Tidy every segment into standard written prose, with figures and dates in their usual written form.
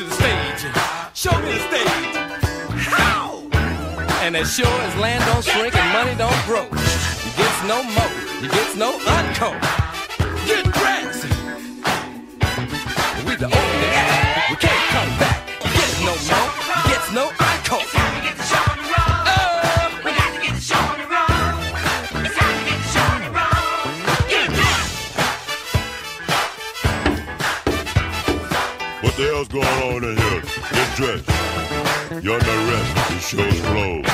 to the stage. Show me the stage. How? And as sure as land don't shrink and money don't grow, you gets no more, you gets no unco. Get dressed. We the old days, we can't come back. You get no more, you gets no unco. It's time to get the show on the road. We got to get the show on the road. It's time to get the show on the road. Get dressed. What the hell's going on in here? Get dressed. You're under arrest. The show's closed.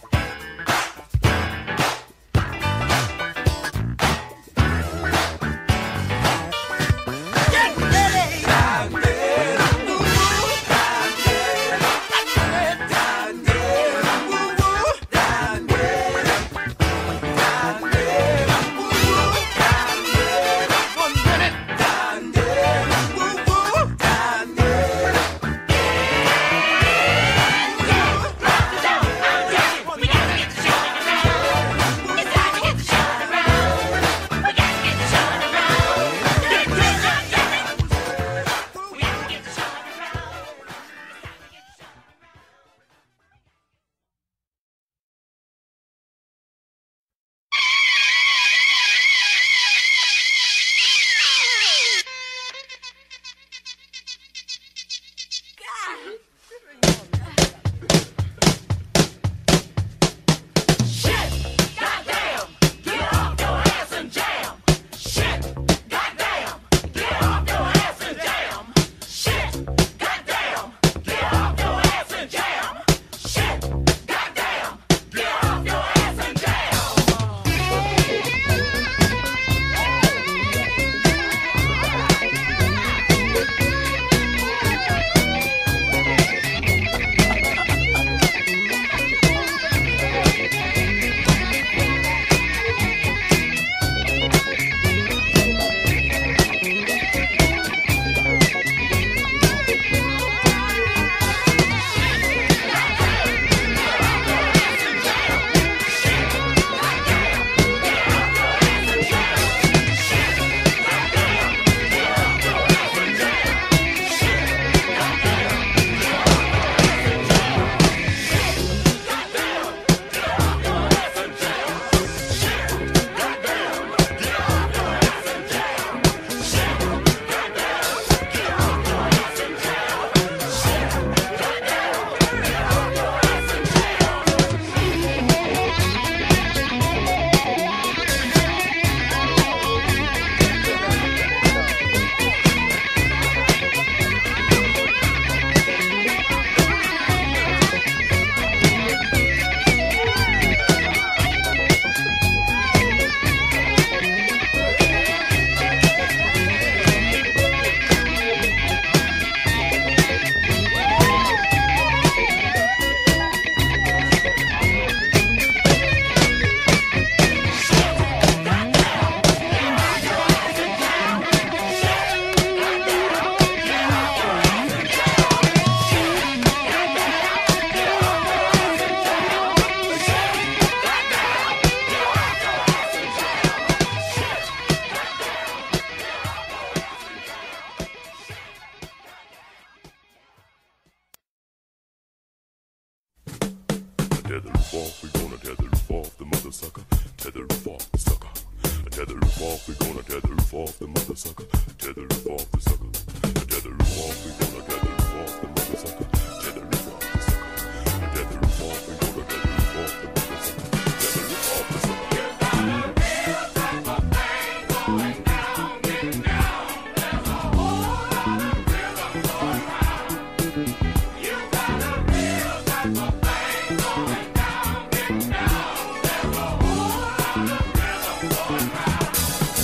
Tether roof off, we gonna tether roof off the mother sucker. Tether roof off the sucker. Tether roof off, we gonna tether roof off the mother sucker. Tether roof off the sucker. Tether roof off, we gonna tether roof off the mother sucker. Tether roof off the sucker. Tether roof off, we gonna tether roof off the mother sucker. Tether roof off the sucker. You got a real type of thing going down, getting down. There's a whole lot of rhythm going round. You got a real type of thing going down, getting down. There's a whole lot of rhythm going round.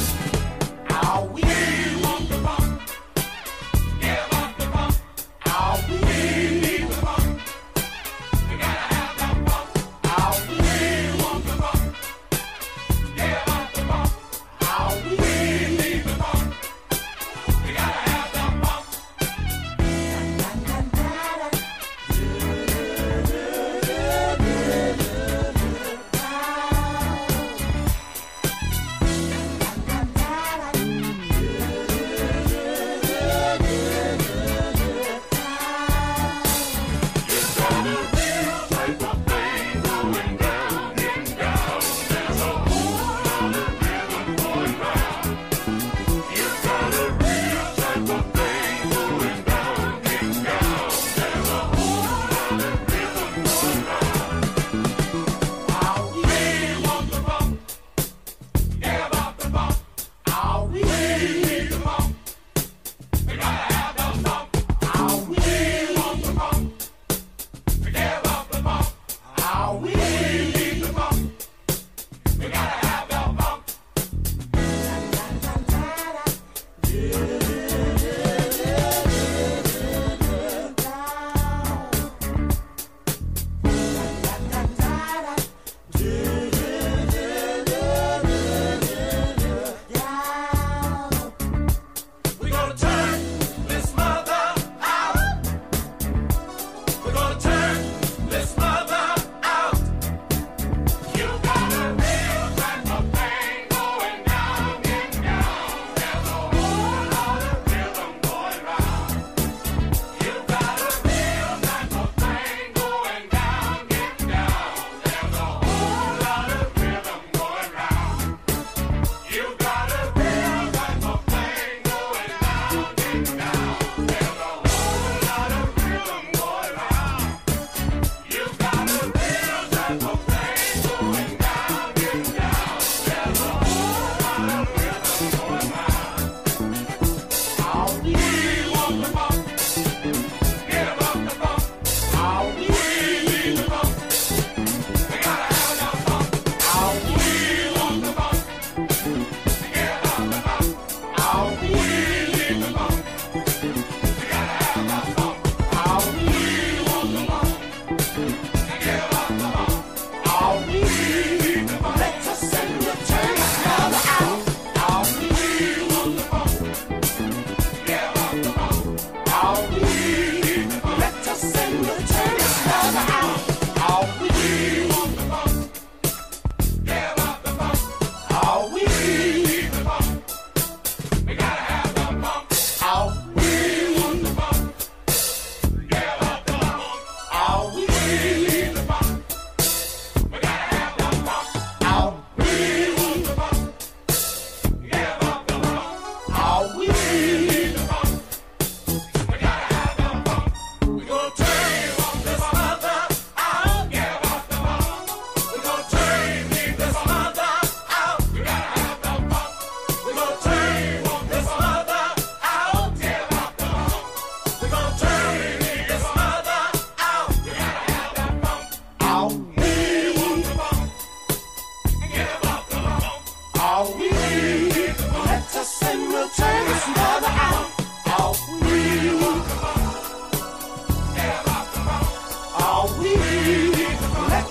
Ow, we want the bump. Give up the bump. Ow, we need the bump. You gotta have the bump. Ow, we want the bump. Give up the bump. Ow, we need the bump. You gotta have the bump.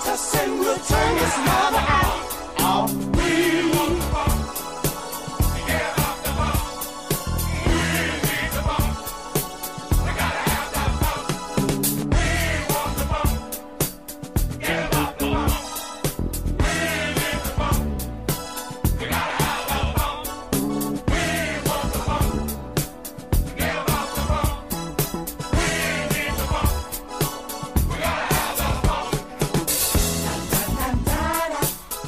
us and we'll turn this mother out. We want the funk. Get off the funk. We need the funk. We gotta have the funk. We want the funk. Get off the funk. We need the funk. We gotta have the funk. We want the funk. Get off the funk. We need the funk. We gotta have the funk.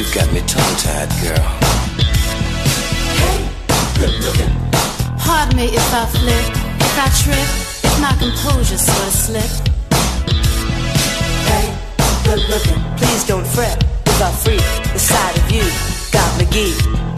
got me tongue-tied, girl. Hey, good looking. Pardon me if I flip, if I trip, if my composure sort of slip. Hey, good looking. Please don't fret if I freak. The sight of you got me geek.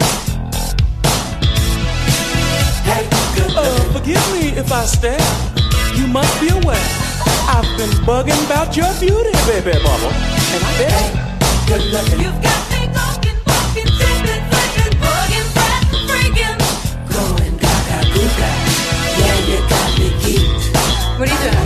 Hey, good looking. Forgive me if I stare. You must be aware I've been bugging about your beauty, baby bubble. And I bet good looking. You've got me talking, walking, tripping, flipping, bugging, fretting, freaking. Going gaga googa. Yeah, you got me geeked. What are you doing?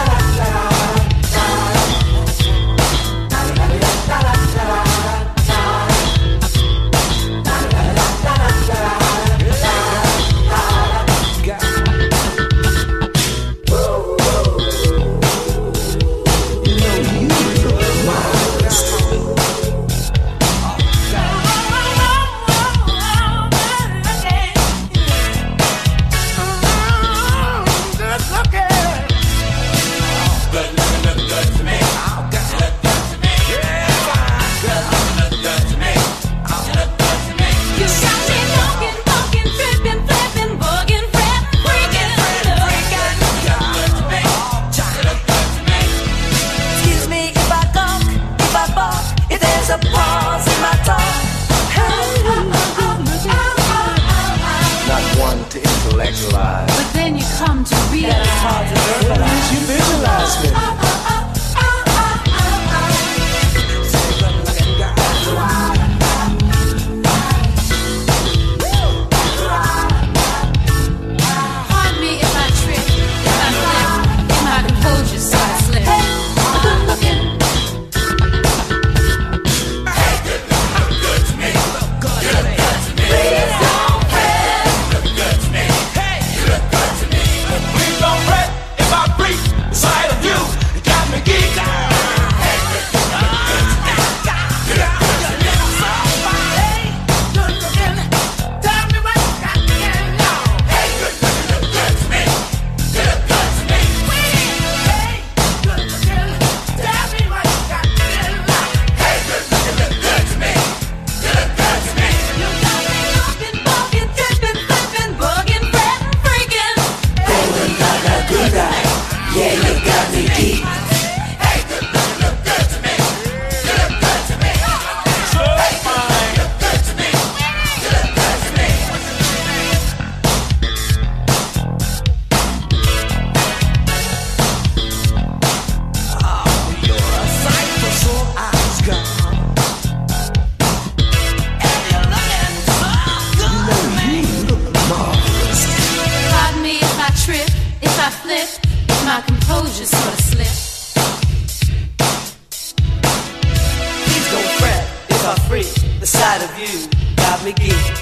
But then you come to realize it's hard to verbalize. you visualize me. Pardon me if I trip, if I flip, if my composure sort of slip. Good looking. Hey, good to me. You look good to me. Please don't fret. You look good to me. Hey, you look good to me. Please don't fret if I freak the sight of you. You got me geeked. Hey, good to me. You look good to me. Good looking. Tell me what you got to get now. Hey, good to me. You look good to me. Hey, good looking. Tell me what you got to get now. Hey, good to me. You look good to me. You got me talking, walking, tripping, flipping, bugging, fretting, freaking. Going gaga googa. Yeah, you got me geeked. Hey, good looking, look good to me. You look good to me. So Hey, fine. you look good to me. You look good to me. You're a sight for sore eyes, girl. And you're looking so good, man. You look marvelous. Pardon me if I trip, if I flip, if my composure sort of slip. Please don't fret if I freak. The sight of you got me geeked.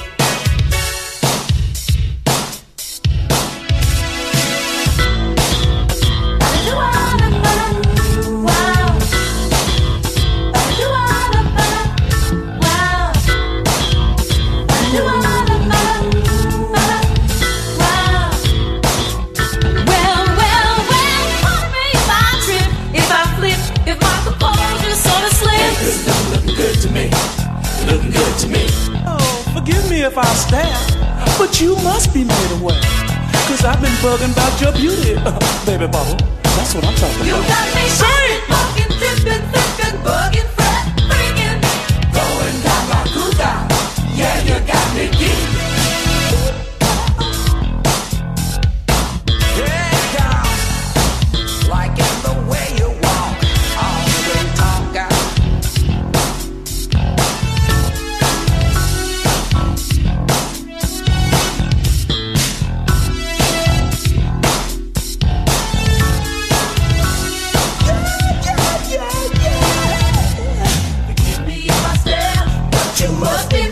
Looking good to me. Looking good to me. Oh, forgive me if I stare, but you must be made aware. Cause I've been bugging about your beauty, baby bubble. That's what I'm talking You about. got me shaking, walking, tripping, flipping, bugging, fretting, freaking. Going gaga googa. Yeah, you got me geeked. Hey, girl. Liking the way you walk, all the way you talk, girl. Forgive me if I stare, but you must be